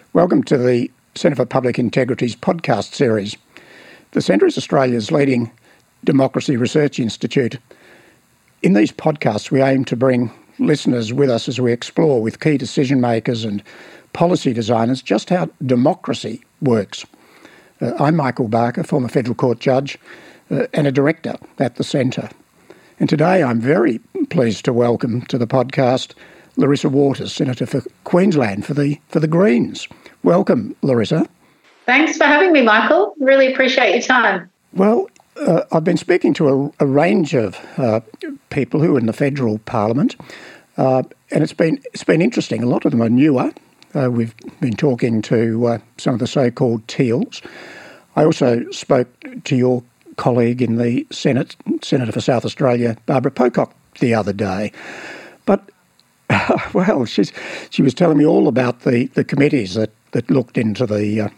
Welcome to the Centre for Public Integrity's podcast series. The Centre is Australia's leading democracy research institute. In these podcasts, we aim to bring listeners with us as we explore with key decision makers and policy designers just how democracy works. I'm Michael Barker, former Federal Court judge and a director at the Centre. And today I'm very pleased to welcome to the podcast Larissa Waters, Senator for Queensland for the Greens. Welcome, Larissa. Thanks for having me, Michael. Really appreciate your time. Well, I've been speaking to a range of people who are in the federal parliament, and it's been interesting. A lot of them are newer. We've been talking to some of the so-called Teals. I also spoke to your colleague in the Senate, Senator for South Australia, Barbara Pocock, the other day. But, well, she was telling me all about the committees that looked into the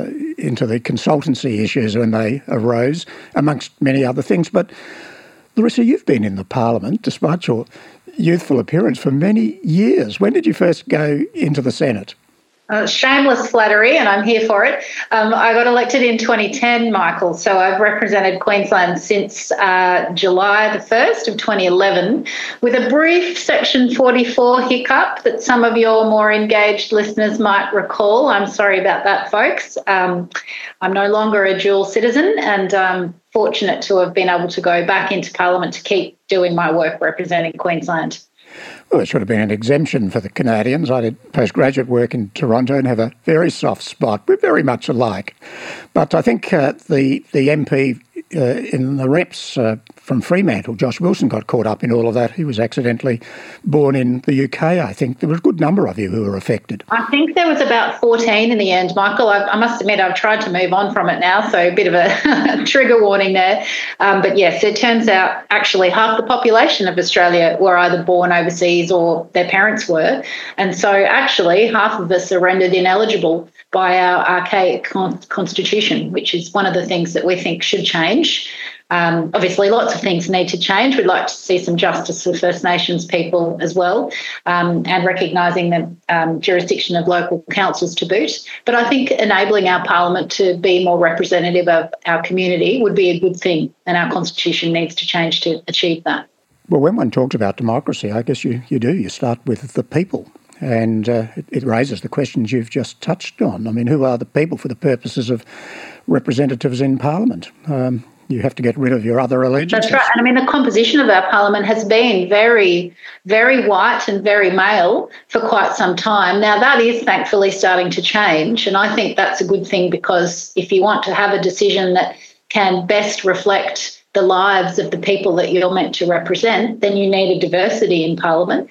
consultancy issues when they arose, amongst many other things. But, Larissa, you've been in the Parliament, despite your youthful appearance, for many years. When did you first go into the Senate? Shameless flattery, and I'm here for it. I got elected in 2010, Michael, so I've represented Queensland since July the 1st of 2011, with a brief Section 44 hiccup that some of your more engaged listeners might recall. I'm sorry about that, folks. I'm no longer a dual citizen, and I'm fortunate to have been able to go back into Parliament to keep doing my work representing Queensland. Well, there should have been an exemption for the Canadians. I did postgraduate work in Toronto and have a very soft spot. We're very much alike. But I think the MP in the reps from Fremantle, Josh Wilson, got caught up in all of that. He was accidentally born in the UK, I think. There was a good number of you who were affected. I think there was about 14 in the end, Michael. I must admit I've tried to move on from it now, so a bit of a trigger warning there. But yes, it turns out actually half the population of Australia were either born overseas or their parents were. And so actually half of us are rendered ineligible by our archaic constitution, which is one of the things that we think should change. Obviously, lots of things need to change. We'd like to see some justice for First Nations people as well, and recognising the jurisdiction of local councils to boot. But I think enabling our parliament to be more representative of our community would be a good thing, and our constitution needs to change to achieve that. Well, when one talks about democracy, I guess you do. You start with the people. And it raises the questions you've just touched on. I mean, who are the people for the purposes of representatives in Parliament? You have to get rid of your other allegiances. That's right. And I mean, the composition of our Parliament has been very, very white and very male for quite some time. Now, that is thankfully starting to change. And I think that's a good thing, because if you want to have a decision that can best reflect the lives of the people that you're meant to represent, then you need a diversity in Parliament.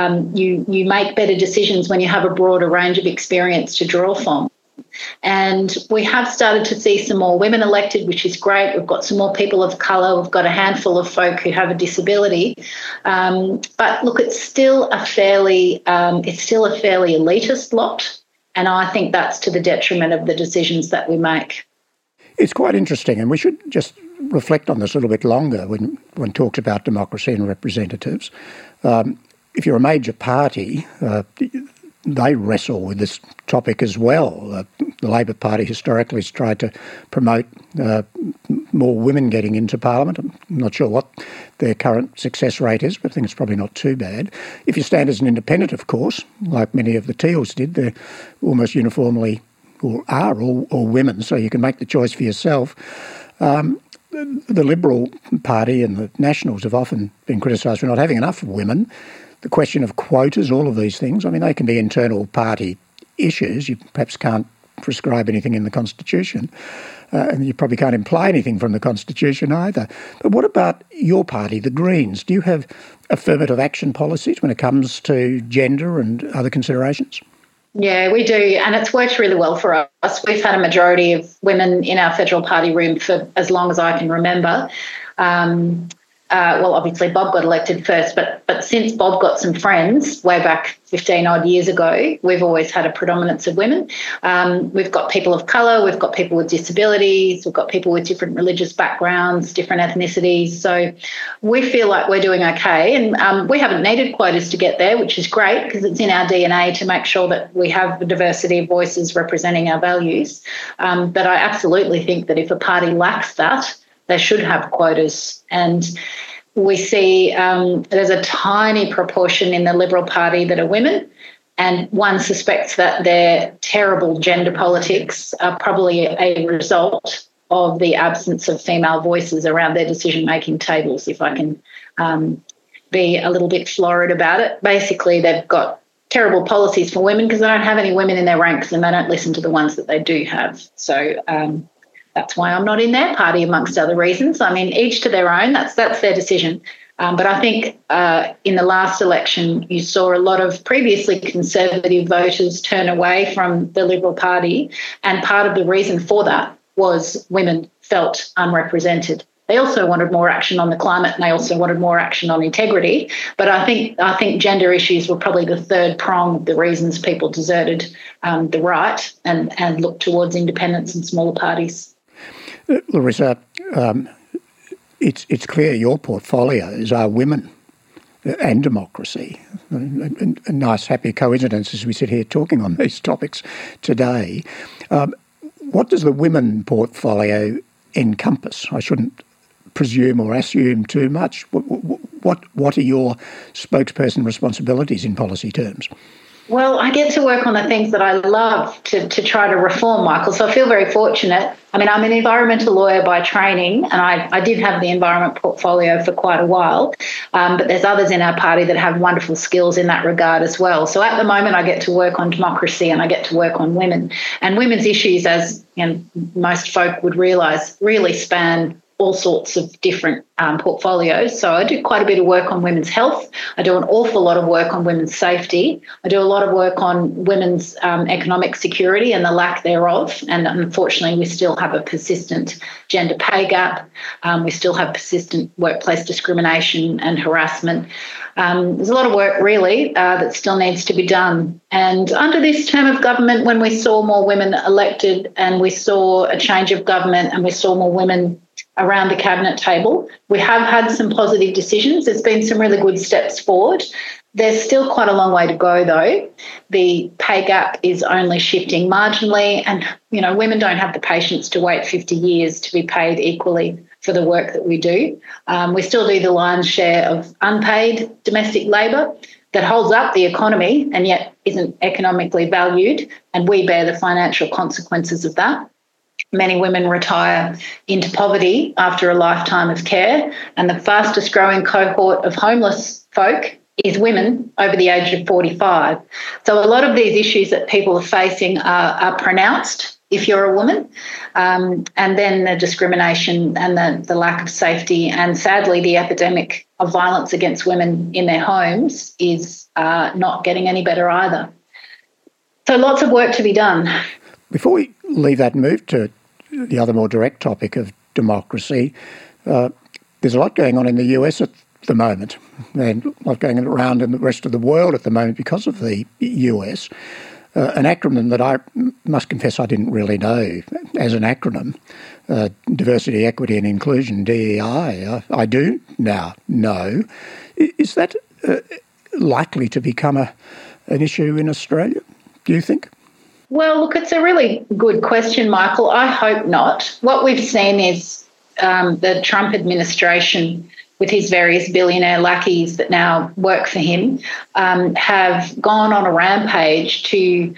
You make better decisions when you have a broader range of experience to draw from. And we have started to see some more women elected, which is great. We've got some more people of colour. We've got a handful of folk who have a disability. But look, it's still a fairly elitist lot, and I think that's to the detriment of the decisions that we make. It's quite interesting, and we should just reflect on this a little bit longer when one talks about democracy and representatives. If you're a major party, they wrestle with this topic as well. The Labor Party historically has tried to promote more women getting into Parliament. I'm not sure what their current success rate is, but I think it's probably not too bad. If you stand as an independent, of course, like many of the Teals did, they're almost uniformly or are all women, so you can make the choice for yourself. The Liberal Party and the Nationals have often been criticised for not having enough women. The question of quotas, all of these things, I mean, they can be internal party issues. You perhaps can't prescribe anything in the Constitution, and you probably can't imply anything from the Constitution either. But what about your party, the Greens? Do you have affirmative action policies when it comes to gender and other considerations? Yeah, we do, and it's worked really well for us. We've had a majority of women in our federal party room for as long as I can remember. well, obviously Bob got elected first, but since Bob got some friends way back 15 odd years ago, we've always had a predominance of women. We've got people of colour, we've got people with disabilities, we've got people with different religious backgrounds, different ethnicities. So we feel like we're doing okay, and we haven't needed quotas to get there, which is great because it's in our DNA to make sure that we have a diversity of voices representing our values. But I absolutely think that if a party lacks that, they should have quotas. And we see there's a tiny proportion in the Liberal Party that are women, and one suspects that their terrible gender politics are probably a result of the absence of female voices around their decision-making tables, if I can be a little bit florid about it. Basically, they've got terrible policies for women because they don't have any women in their ranks and they don't listen to the ones that they do have. So that's why I'm not in their party, amongst other reasons. I mean, each to their own. That's their decision. But I think in the last election, you saw a lot of previously Conservative voters turn away from the Liberal Party, and part of the reason for that was women felt unrepresented. They also wanted more action on the climate, and they also wanted more action on integrity. But I think gender issues were probably the third prong of the reasons people deserted the right and looked towards independence and smaller parties. Larissa, it's clear your portfolios are women and democracy. A nice, happy coincidence as we sit here talking on these topics today. What does the women portfolio encompass? I shouldn't presume or assume too much. What are your spokesperson responsibilities in policy terms? Well, I get to work on the things that I love to try to reform, Michael, so I feel very fortunate. I mean, I'm an environmental lawyer by training, and I did have the environment portfolio for quite a while, but there's others in our party that have wonderful skills in that regard as well. So at the moment, I get to work on democracy and I get to work on women. And women's issues, as most folk would realise, really span all sorts of different portfolios. So I do quite a bit of work on women's health. I do an awful lot of work on women's safety. I do a lot of work on women's economic security and the lack thereof. And unfortunately, we still have a persistent gender pay gap. We still have persistent workplace discrimination and harassment. There's a lot of work really that still needs to be done. And under this term of government, when we saw more women elected and we saw a change of government and we saw more women around the cabinet table, we have had some positive decisions. There's been some really good steps forward. There's still quite a long way to go, though. The pay gap is only shifting marginally, and women don't have the patience to wait 50 years to be paid equally for the work that we do. We still do the lion's share of unpaid domestic labour that holds up the economy and yet isn't economically valued, and we bear the financial consequences of that. Many women retire into poverty after a lifetime of care, and the fastest growing cohort of homeless folk is women over the age of 45. So a lot of these issues that people are facing are pronounced if you're a woman, and then the discrimination and the lack of safety, and sadly the epidemic of violence against women in their homes is not getting any better either. So lots of work to be done. Before we leave that and move to the other more direct topic of democracy, there's a lot going on in the US at the moment, and a lot going around in the rest of the world at the moment because of the US. An acronym that I must confess I didn't really know as an acronym, Diversity, Equity and Inclusion, DEI, I do now know. Is that likely to become an issue in Australia, do you think? Well, look, it's a really good question, Michael. I hope not. What we've seen is the Trump administration, with his various billionaire lackeys that now work for him, have gone on a rampage to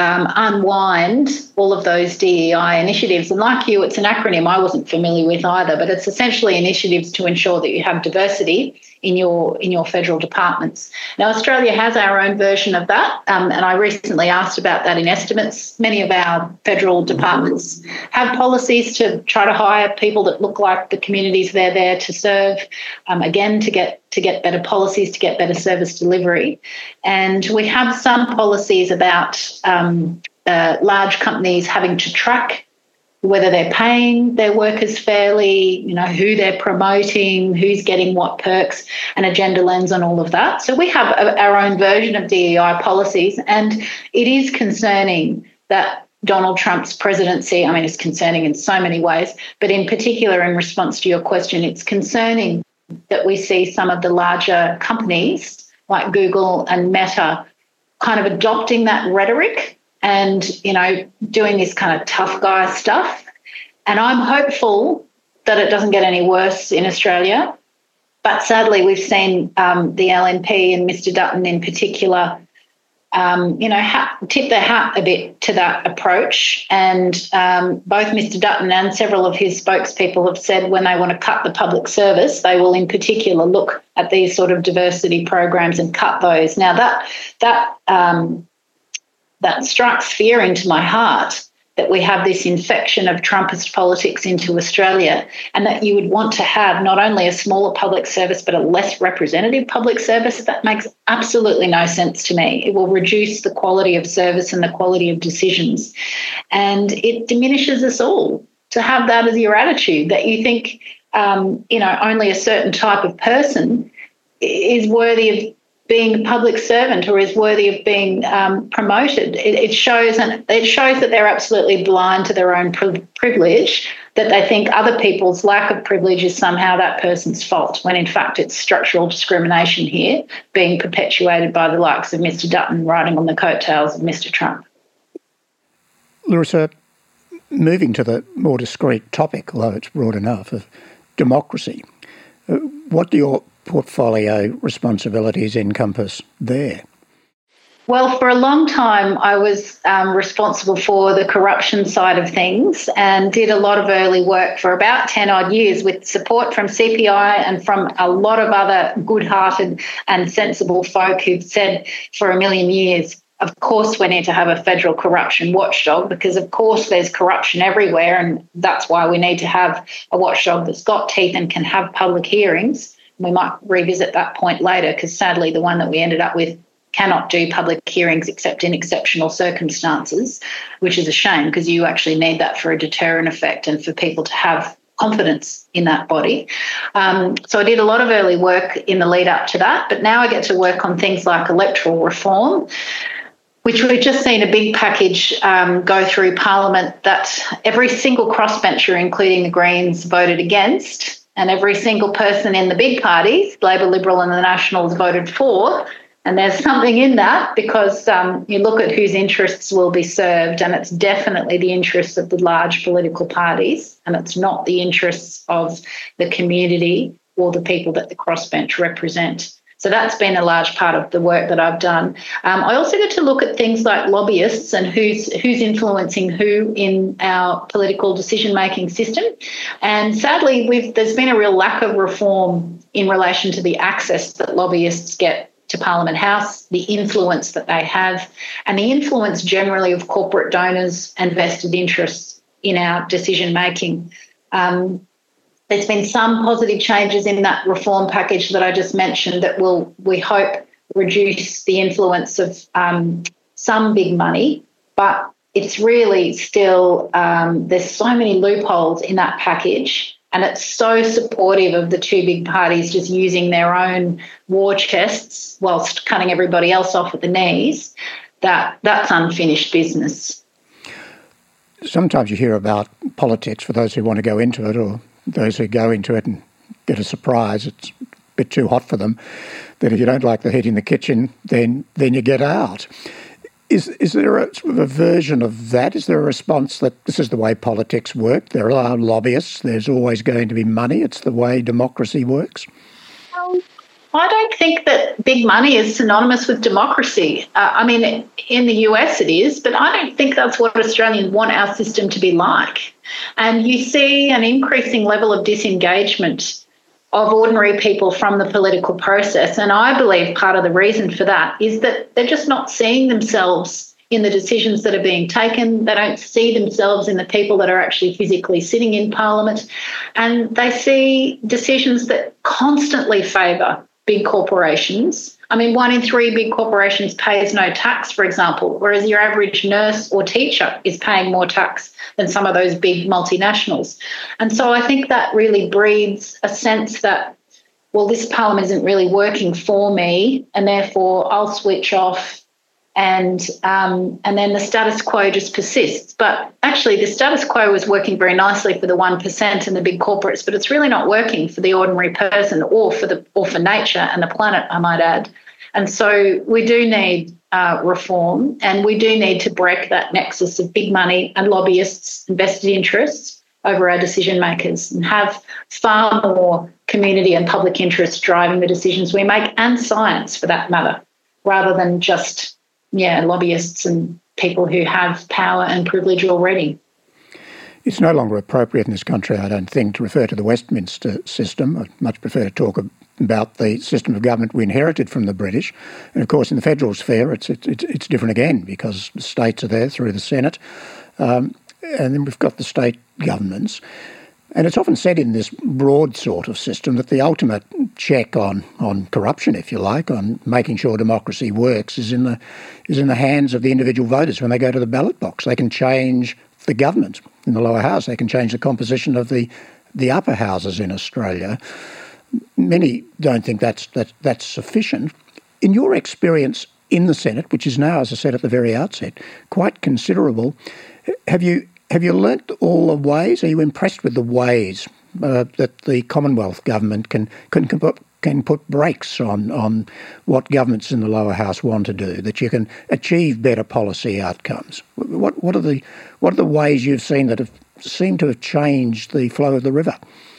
unwind all of those DEI initiatives. And like you, it's an acronym I wasn't familiar with either, but it's essentially initiatives to ensure that you have diversity in your federal departments. Now, Australia has our own version of that, and I recently asked about that in estimates. Many of our federal departments have policies to try to hire people that look like the communities they're there to serve, again, to get better policies, to get better service delivery. And we have some policies about large companies having to track whether they're paying their workers fairly, who they're promoting, who's getting what perks, and a gender lens on all of that. So we have our own version of DEI policies, and it is concerning that Donald Trump's presidency, it's concerning in so many ways, but in particular, in response to your question, it's concerning that we see some of the larger companies like Google and Meta kind of adopting that rhetoric and, doing this kind of tough guy stuff. And I'm hopeful that it doesn't get any worse in Australia. But sadly, we've seen the LNP and Mr. Dutton in particular, tip their hat a bit to that approach. And both Mr. Dutton and several of his spokespeople have said when they want to cut the public service, they will in particular look at these sort of diversity programs and cut those. Now, that strikes fear into my heart, that we have this infection of Trumpist politics into Australia, and that you would want to have not only a smaller public service but a less representative public service. That makes absolutely no sense to me. It will reduce the quality of service and the quality of decisions, and it diminishes us all to have that as your attitude, that you think only a certain type of person is worthy of being a public servant or is worthy of being promoted. It shows that they're absolutely blind to their own privilege, that they think other people's lack of privilege is somehow that person's fault, when in fact it's structural discrimination here being perpetuated by the likes of Mr. Dutton riding on the coattails of Mr. Trump. Larissa, moving to the more discrete topic, although it's broad enough, of democracy, what do your portfolio responsibilities encompass there? Well, for a long time, I was responsible for the corruption side of things and did a lot of early work for about 10 odd years with support from CPI and from a lot of other good-hearted and sensible folk who've said for a million years, of course we need to have a federal corruption watchdog, because of course there's corruption everywhere, and that's why we need to have a watchdog that's got teeth and can have public hearings. We might revisit that point later, because sadly the one that we ended up with cannot do public hearings except in exceptional circumstances, which is a shame, because you actually need that for a deterrent effect and for people to have confidence in that body. So I did a lot of early work in the lead up to that, but now I get to work on things like electoral reform, which we've just seen a big package go through Parliament that every single crossbencher, including the Greens, voted against. And every single person in the big parties, Labor, Liberal and the Nationals, voted for. And there's something in that, because you look at whose interests will be served, and it's definitely the interests of the large political parties, and it's not the interests of the community or the people that the crossbench represent. So that's been a large part of the work that I've done. I also get to look at things like lobbyists and who's influencing who in our political decision-making system. And sadly, there's been a real lack of reform in relation to the access that lobbyists get to Parliament House, the influence that they have, and the influence generally of corporate donors and vested interests in our decision-making. There's been some positive changes in that reform package that I just mentioned that will, we hope, reduce the influence of some big money, but it's really still, there's so many loopholes in that package, and it's so supportive of the two big parties just using their own war chests whilst cutting everybody else off at the knees, that's unfinished business. Sometimes you hear about politics, for those who want to go into it or those who go into it and get a surprise, it's a bit too hot for them, that if you don't like the heat in the kitchen, then you get out. Is there a sort of a version of that? Is there a response that this is the way politics work? There are lobbyists. There's always going to be money. It's the way democracy works. I don't think that big money is synonymous with democracy. In the US it is, but I don't think that's what Australians want our system to be like. And you see an increasing level of disengagement of ordinary people from the political process. And I believe part of the reason for that is that they're just not seeing themselves in the decisions that are being taken. They don't see themselves in the people that are actually physically sitting in Parliament. And they see decisions that constantly favour big corporations I mean, 1 in 3 big corporations pays no tax, for example, whereas your average nurse or teacher is paying more tax than some of those big multinationals. And so I think that really breeds a sense that, well, this parliament isn't really working for me, and therefore I'll switch off, and then the status quo just persists. But actually, the status quo was working very nicely for the 1% and the big corporates, but it's really not working for the ordinary person or for nature and the planet, I might add. And so we do need reform, and we do need to break that nexus of big money and lobbyists and vested interests over our decision makers, and have far more community and public interest driving the decisions we make, and science for that matter, rather than just lobbyists and people who have power and privilege already. It's no longer appropriate in this country, I don't think, to refer to the Westminster system. I'd much prefer to talk about the system of government we inherited from the British. And of course, in the federal sphere, it's different again, because the states are there through the Senate, and then we've got the state governments. And it's often said in this broad sort of system that the ultimate check on corruption, if you like, on making sure democracy works, is in the hands of the individual voters when they go to the ballot box. They can change the government in the lower house. They can change the composition of the upper houses in Australia. Many don't think that's sufficient. In your experience in the Senate, which is now, as I said at the very outset, quite considerable, have you learnt all the ways? Are you impressed with the ways that the Commonwealth government can put brakes on what governments in the lower house want to do, that you can achieve better policy outcomes? What are the ways you've seen that have seemed to have changed the flow of the river?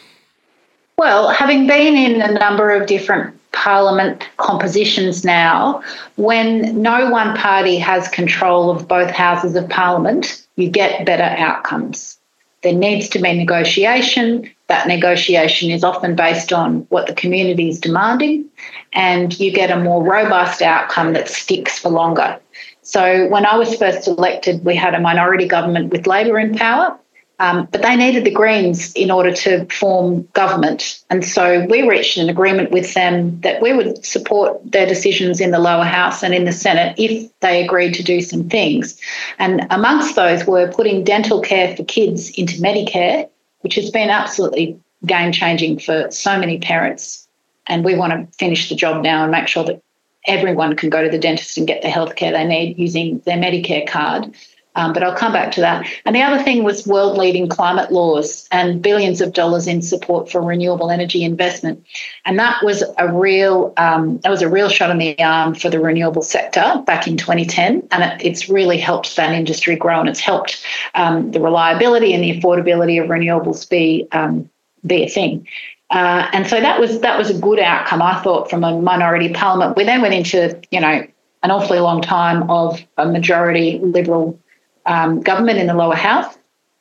Well, having been in a number of different parliament compositions now, when no one party has control of both houses of parliament, you get better outcomes. There needs to be negotiation. That negotiation is often based on what the community is demanding, and you get a more robust outcome that sticks for longer. So when I was first elected, we had a minority government with Labor in power, but they needed the Greens in order to form government. And so we reached an agreement with them that we would support their decisions in the lower house and in the Senate if they agreed to do some things. And amongst those were putting dental care for kids into Medicare, which has been absolutely game-changing for so many parents. And we want to finish the job now and make sure that everyone can go to the dentist and get the healthcare they need using their Medicare card. But I'll come back to that. And the other thing was world-leading climate laws and billions of dollars in support for renewable energy investment. And that was a real shot in the arm for the renewable sector back in 2010. And it's really helped that industry grow, and it's helped the reliability and the affordability of renewables be a thing. And so that was a good outcome, I thought, from a minority parliament. We then went into, an awfully long time of a majority Liberal government in the lower house.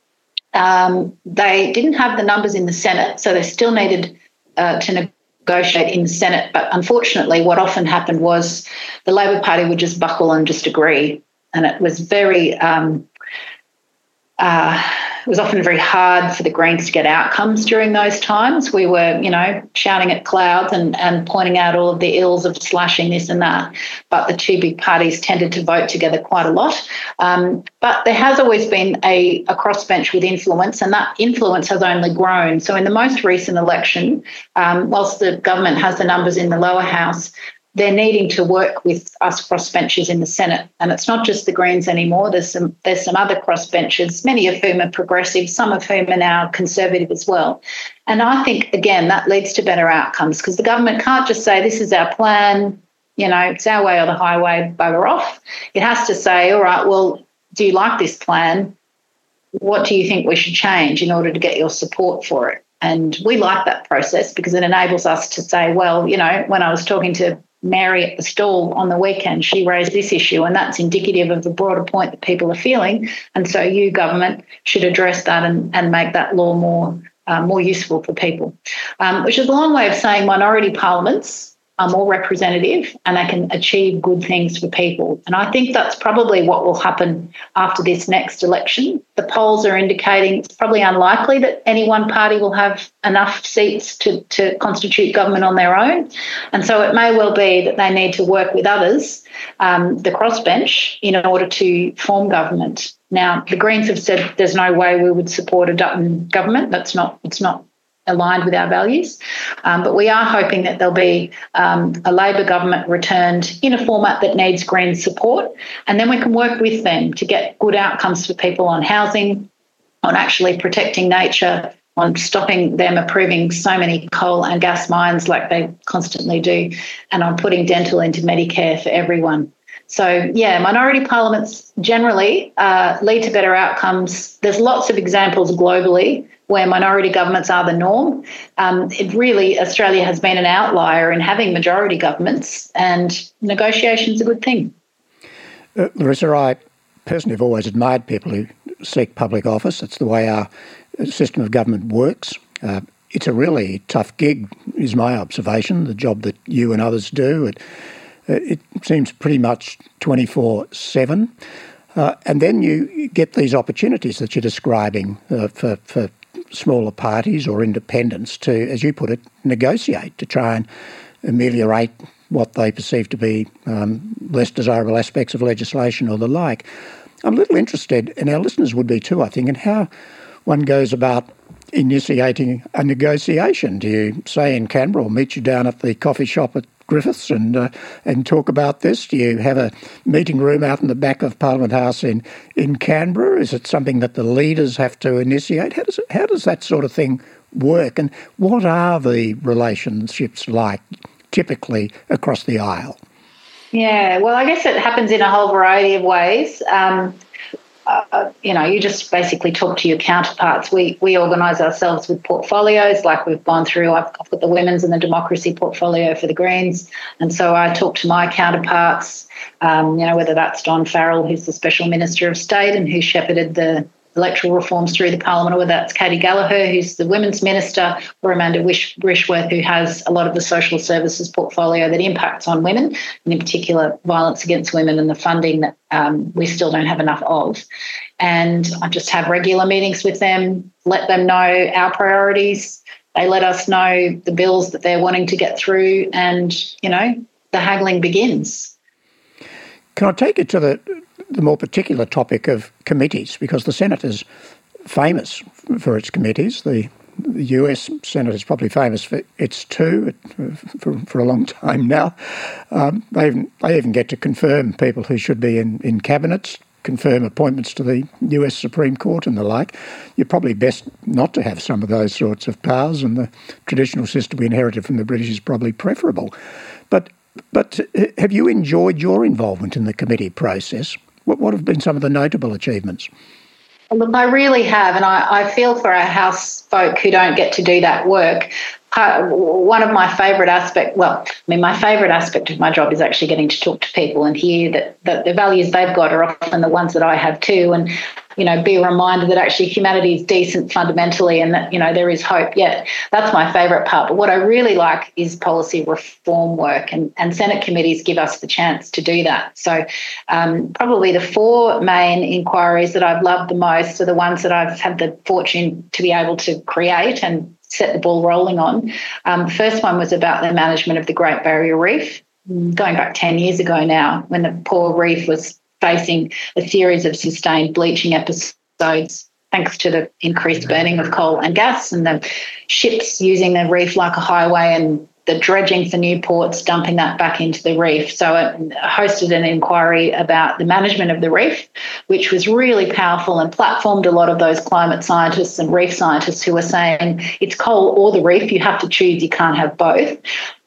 They didn't have the numbers in the Senate, so they still needed to negotiate in the Senate. But unfortunately, what often happened was the Labor Party would just buckle and just agree. And it was it was often very hard for the Greens to get outcomes during those times. We were, shouting at clouds and pointing out all of the ills of slashing this and that. But the two big parties tended to vote together quite a lot. But there has always been a crossbench with influence, and that influence has only grown. So in the most recent election, whilst the government has the numbers in the lower house, they're needing to work with us crossbenchers in the Senate. And it's not just the Greens anymore. There's some other crossbenchers, many of whom are progressive, some of whom are now conservative as well. And I think, again, that leads to better outcomes, because the government can't just say, this is our plan, it's our way or the highway, bugger off. It has to say, all right, well, do you like this plan? What do you think we should change in order to get your support for it? And we like that process because it enables us to say, well, when I was talking to Mary at the stall on the weekend, she raised this issue, and that's indicative of the broader point that people are feeling. And so you, government, should address that and make that law more useful for people, which is a long way of saying minority parliaments are more representative and they can achieve good things for people. And I think that's probably what will happen after this next election. The polls are indicating it's probably unlikely that any one party will have enough seats to constitute government on their own. And so it may well be that they need to work with others, the crossbench, in order to form government. Now, the Greens have said there's no way we would support a Dutton government. It's not aligned with our values. But we are hoping that there'll be a Labor government returned in a format that needs Green support, and then we can work with them to get good outcomes for people on housing, on actually protecting nature, on stopping them approving so many coal and gas mines like they constantly do, and on putting dental into Medicare for everyone. So, yeah, minority parliaments generally lead to better outcomes. There's lots of examples globally where minority governments are the norm. Australia has been an outlier in having majority governments, and negotiation's a good thing. Larissa, I personally have always admired people who seek public office. It's the way our system of government works. It's a really tough gig, is my observation, the job that you and others do. It seems pretty much 24/7. And then you get these opportunities that you're describing for smaller parties or independents to, as you put it, negotiate, to try and ameliorate what they perceive to be less desirable aspects of legislation or the like. I'm a little interested, and our listeners would be too, I think, in how one goes about initiating a negotiation. Do you say in Canberra or meet you down at the coffee shop at Griffiths and talk about this? Do you have a meeting room out in the back of Parliament House in Canberra? Is it something that the leaders have to initiate? How does that sort of thing work? And what are the relationships like typically across the aisle? Yeah, well, I guess it happens in a whole variety of ways. You just basically talk to your counterparts. We organise ourselves with portfolios, like we've gone through. I've got the Women's and the Democracy portfolio for the Greens, and so I talk to my counterparts, whether that's Don Farrell, who's the Special Minister of State and who shepherded the electoral reforms through the Parliament, or whether that's Katie Gallagher, who's the Women's Minister, or Amanda Rishworth, who has a lot of the social services portfolio that impacts on women, and in particular violence against women and the funding that we still don't have enough of. And I just have regular meetings with them, let them know our priorities. They let us know the bills that they're wanting to get through, and, the haggling begins. Can I take it to the more particular topic of committees, because the Senate is famous for its committees. The US Senate is probably famous for its two for a long time now. They even get to confirm people who should be in cabinets, confirm appointments to the US Supreme Court and the like. You're probably best not to have some of those sorts of powers, and the traditional system we inherited from the British is probably preferable. But have you enjoyed your involvement in the committee process? What have been some of the notable achievements? Look, I really have, and I feel for our House folk who don't get to do that work. One of my favourite my favourite aspect of my job is actually getting to talk to people and hear that the values they've got are often the ones that I have too, and be reminded that actually humanity is decent fundamentally, and that there is hope. Yeah, that's my favourite part. But what I really like is policy reform work, and Senate committees give us the chance to do that. So probably the four main inquiries that I've loved the most are the ones that I've had the fortune to be able to create and set the ball rolling on. The first one was about the management of the Great Barrier Reef, going back 10 years ago now, when the poor reef was facing a series of sustained bleaching episodes thanks to the increased burning of coal and gas, and the ships using the reef like a highway, and the dredging for new ports, dumping that back into the reef. So it hosted an inquiry about the management of the reef, which was really powerful and platformed a lot of those climate scientists and reef scientists who were saying it's coal or the reef, you have to choose, you can't have both,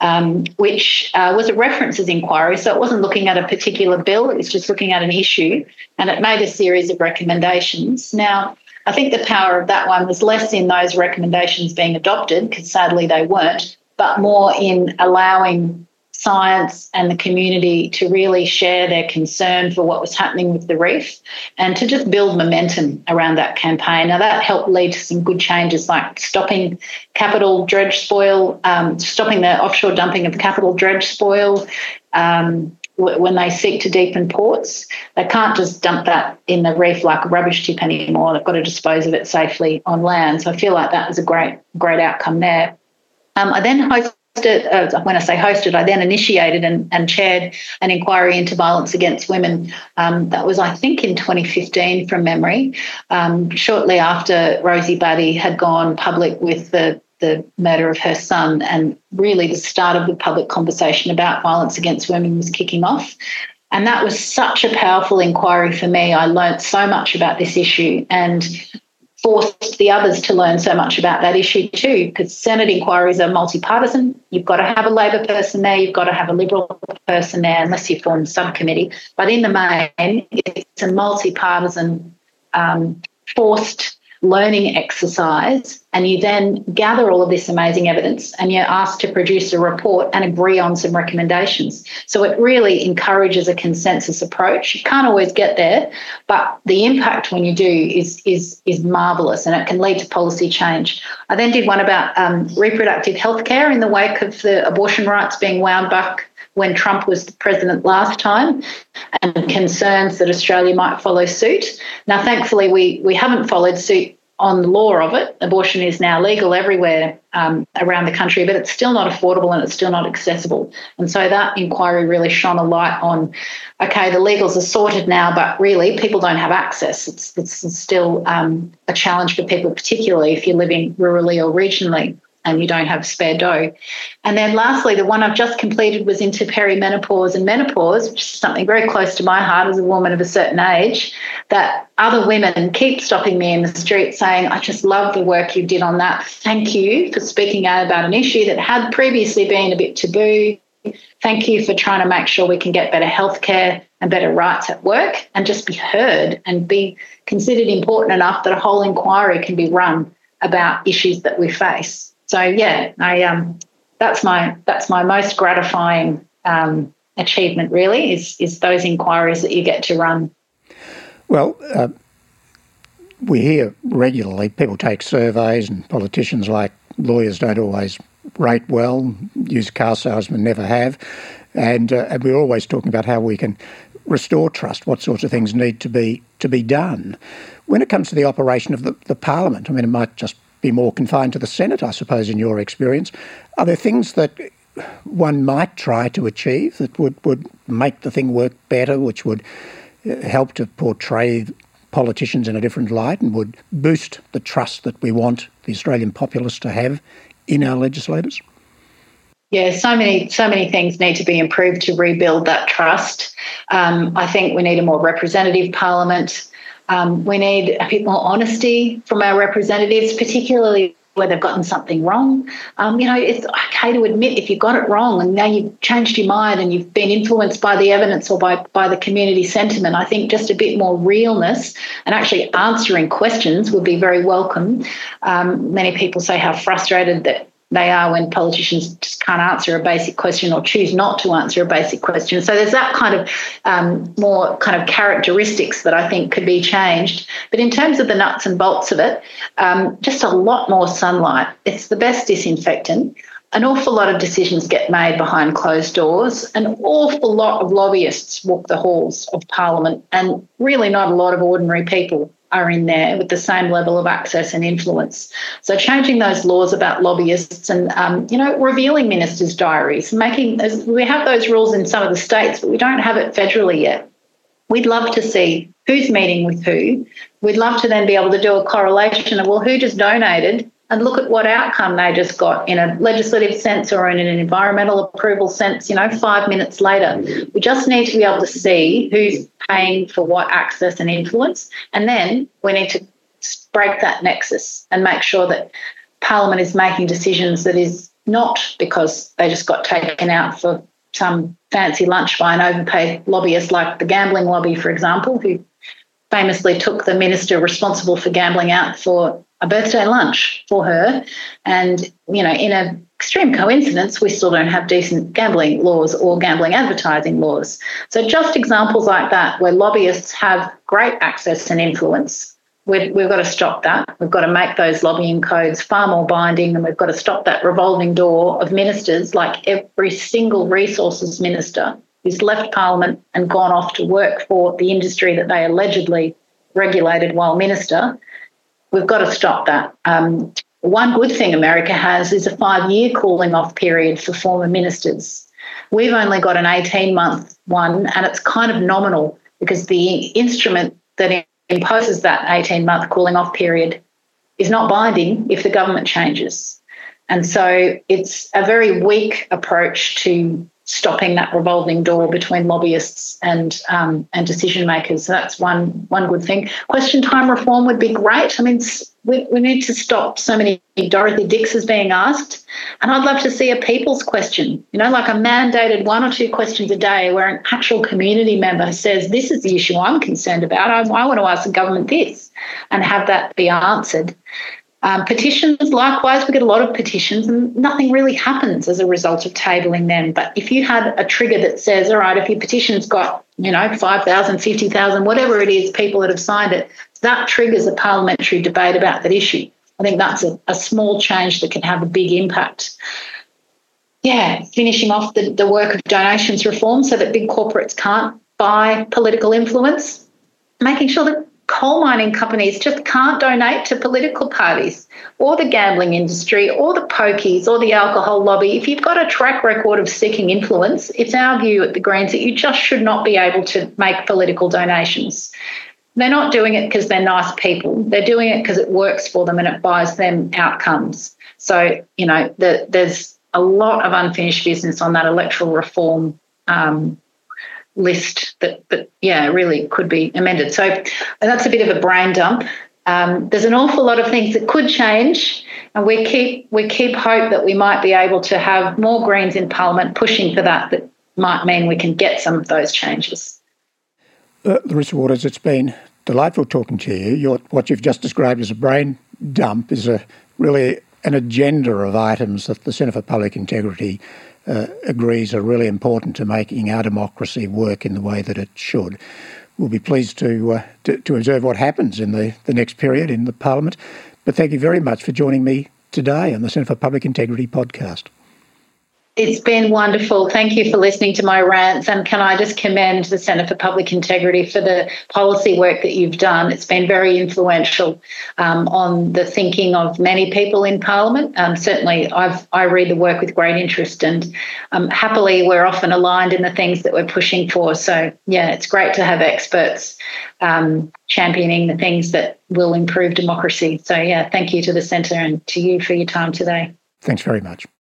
which was a references inquiry. So it wasn't looking at a particular bill, it was just looking at an issue, and it made a series of recommendations. Now, I think the power of that one was less in those recommendations being adopted, because sadly they weren't, but more in allowing science and the community to really share their concern for what was happening with the reef and to just build momentum around that campaign. Now, that helped lead to some good changes like stopping capital dredge spoil, stopping the offshore dumping of capital dredge spoil. When they seek to deepen ports, they can't just dump that in the reef like a rubbish tip anymore. They've got to dispose of it safely on land. So I feel like that was a great outcome there. I then when I say hosted, I then initiated and chaired an inquiry into violence against women. That was, I think, in 2015 from memory, shortly after Rosie Batty had gone public with the murder of her son, and really the start of the public conversation about violence against women was kicking off. And that was such a powerful inquiry for me. I learnt so much about this issue and forced the others to learn so much about that issue too, because Senate inquiries are multi-partisan. You've got to have a Labor person there, you've got to have a Liberal person there, unless you form a subcommittee. But in the main, it's a multi-partisan forced learning exercise, and you then gather all of this amazing evidence and you're asked to produce a report and agree on some recommendations. So it really encourages a consensus approach. You can't always get there, but the impact when you do is marvellous, and it can lead to policy change. I then did one about reproductive health care in the wake of the abortion rights being wound back when Trump was the president last time, and concerns that Australia might follow suit. Now, thankfully, we haven't followed suit on the law of it. Abortion is now legal everywhere around the country, but it's still not affordable and it's still not accessible. And so that inquiry really shone a light on, okay, the legals are sorted now, but really people don't have access. It's still a challenge for people, particularly if you're living rurally or regionally and you don't have spare dough. And then lastly, the one I've just completed was into perimenopause and menopause, which is something very close to my heart as a woman of a certain age, that other women keep stopping me in the street saying, I just love the work you did on that. Thank you for speaking out about an issue that had previously been a bit taboo. Thank you for trying to make sure we can get better healthcare and better rights at work and just be heard and be considered important enough that a whole inquiry can be run about issues that we face. So yeah, that's my most gratifying achievement. Really, is those inquiries that you get to run. Well, we hear regularly people take surveys, and politicians like lawyers don't always rate well. Used car salesmen never have, and we're always talking about how we can restore trust. What sorts of things need to be done when it comes to the operation of the Parliament? I mean, it might just be more confined to the Senate, I suppose, in your experience. Are there things that one might try to achieve that would make the thing work better, which would help to portray politicians in a different light and would boost the trust that we want the Australian populace to have in our legislators? Yeah, so many things need to be improved to rebuild that trust. I think we need a more representative Parliament. We need a bit more honesty from our representatives, particularly where they've gotten something wrong. It's okay to admit if you got it wrong and now you've changed your mind and you've been influenced by the evidence or by the community sentiment. I think just a bit more realness and actually answering questions would be very welcome. Many people say how frustrated that they are when politicians just can't answer a basic question or choose not to answer a basic question. So there's that kind of more kind of characteristics that I think could be changed. But in terms of the nuts and bolts of it, just a lot more sunlight. It's the best disinfectant. An awful lot of decisions get made behind closed doors. An awful lot of lobbyists walk the halls of Parliament, and really not a lot of ordinary people are in there with the same level of access and influence. So changing those laws about lobbyists and, revealing ministers' diaries, we have those rules in some of the states, but we don't have it federally yet. We'd love to see who's meeting with who. We'd love to then be able to do a correlation of, well, who just donated and look at what outcome they just got in a legislative sense or in an environmental approval sense, 5 minutes later. We just need to be able to see who's paying for what access and influence, and then we need to break that nexus and make sure that Parliament is making decisions that is not because they just got taken out for some fancy lunch by an overpaid lobbyist like the gambling lobby, for example, who famously took the minister responsible for gambling out for a birthday lunch for her. And, in an extreme coincidence, we still don't have decent gambling laws or gambling advertising laws. So just examples like that where lobbyists have great access and influence. We've got to stop that. We've got to make those lobbying codes far more binding, and we've got to stop that revolving door of ministers, like every single resources minister who's left Parliament and gone off to work for the industry that they allegedly regulated while minister. We've got to stop that. One good thing America has is a 5-year cooling off period for former ministers. We've only got an 18-month one, and it's kind of nominal because the instrument that imposes that 18-month cooling off period is not binding if the government changes. And so it's a very weak approach to stopping that revolving door between lobbyists and decision makers. So that's one good thing. Question time reform would be great. I mean, we need to stop so many Dorothy Dixes being asked. And I'd love to see a people's question, like a mandated 1 or 2 questions a day where an actual community member says, this is the issue I'm concerned about. I want to ask the government this, and have that be answered. Petitions, likewise, we get a lot of petitions and nothing really happens as a result of tabling them. But if you had a trigger that says, all right, if your petition's got, 5,000, 50,000, whatever it is, people that have signed it, that triggers a parliamentary debate about that issue. I think that's a small change that can have a big impact. Yeah, finishing off the work of donations reform so that big corporates can't buy political influence, making sure that coal mining companies just can't donate to political parties or the gambling industry or the pokies or the alcohol lobby. If you've got a track record of seeking influence, it's our view at the Greens that you just should not be able to make political donations. They're not doing it because they're nice people. They're doing it because it works for them and it buys them outcomes. So, there's a lot of unfinished business on that electoral reform list that really could be amended. So that's a bit of a brain dump. There's an awful lot of things that could change, and we keep hope that we might be able to have more Greens in Parliament pushing for that might mean we can get some of those changes. Larissa Waters, it's been delightful talking to you. What you've just described as a brain dump is really an agenda of items that the Centre for Public Integrity agrees are really important to making our democracy work in the way that it should. We'll be pleased to observe what happens in the next period in the Parliament. But thank you very much for joining me today on the Centre for Public Integrity podcast. It's been wonderful. Thank you for listening to my rants. And can I just commend the Centre for Public Integrity for the policy work that you've done. It's been very influential on the thinking of many people in Parliament. Certainly, I read the work with great interest, and happily we're often aligned in the things that we're pushing for. So, it's great to have experts championing the things that will improve democracy. So, thank you to the Centre and to you for your time today. Thanks very much.